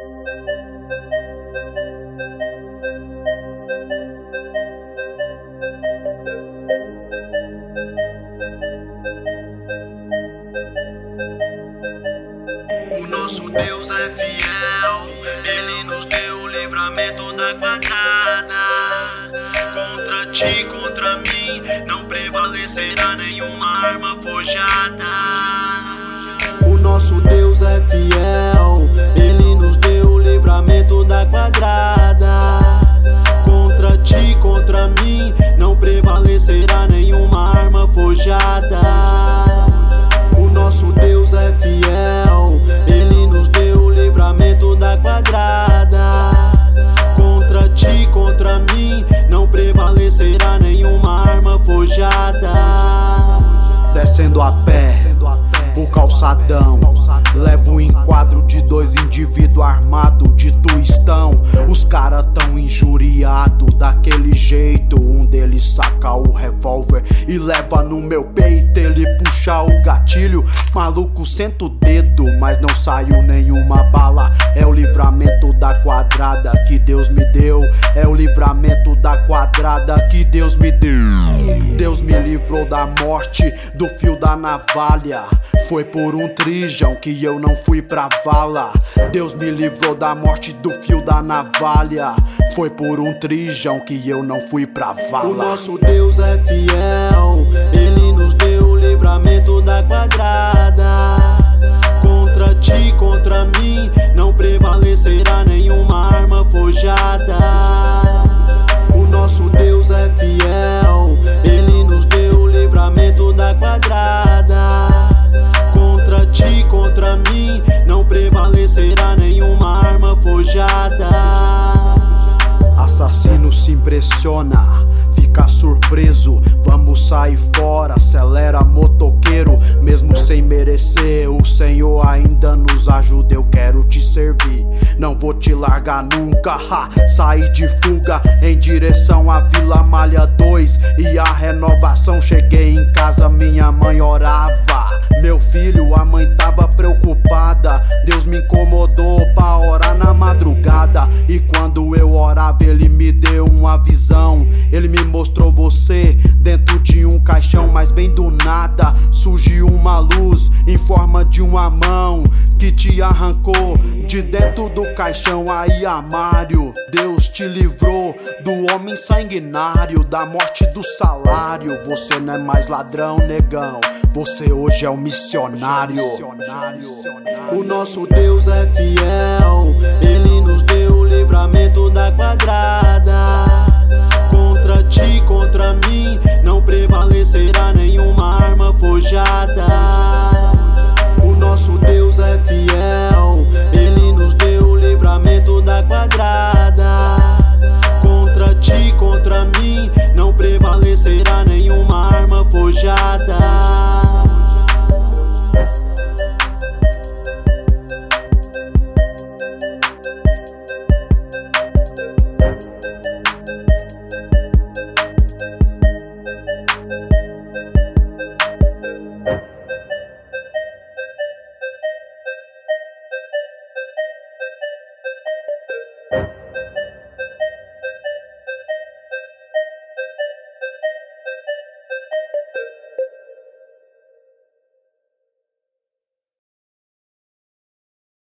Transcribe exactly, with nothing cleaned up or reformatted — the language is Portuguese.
O nosso Deus é fiel, Ele nos deu o livramento da quadrada. Contra ti, contra mim, não prevalecerá nenhuma arma forjada. O nosso Deus é fiel, Ele nos deu o livramento da quadrada. Contra ti, contra mim, não prevalecerá nenhuma arma forjada. O nosso Deus é fiel, Ele nos deu o livramento da quadrada. Contra ti, contra mim, não prevalecerá nenhuma arma forjada. Descendo a pé, o calçadão, levo o enquadro de dois indivíduos armados de twistão. Os caras tão injuriados daquele jeito. Um deles saca o revólver e leva no meu peito. Ele puxa o gatilho, maluco senta o dedo, mas não saiu nenhuma bala. É o livramento da quadrada que Deus me deu. É o livramento da quadrada que Deus me deu. Deus me livrou da morte, do fio da navalha. Foi por um trijão que eu não fui pra vala. Deus me livrou da morte, do fio da navalha. Foi por um trijão que eu não fui pra vala. O nosso Deus é fiel, Ele nos deu o livramento da quadrada. Contra ti, contra mim, não prevalecerá nenhuma arma forjada. O nosso Deus é fiel, Ele nos deu o livramento da quadrada. Contra ti, contra mim, não prevalecerá nenhuma arma forjada. Assassino se impressiona, fica surpreso. Vamos sair fora, acelera motoqueiro. Mesmo sem merecer, o Senhor ainda nos ajuda. Eu quero te servir, não vou te largar nunca. Ha! Saí de fuga em direção à Vila Malha dois e a renovação. Cheguei em casa, minha mãe orava. Meu filho, a mãe tava preocupada. Deus me incomodou pra orar na madrugada. E quando eu orava, Ele me deu uma visão. Ele me mostrou você dentro de um caixão, mas bem do nada surgiu uma luz em forma de uma mão que te arrancou de dentro do caixão. Aí, Amário, Deus te livrou do homem sanguinário, da morte do salário. Você não é mais ladrão, negão, você hoje é um missionário. O nosso Deus é fiel,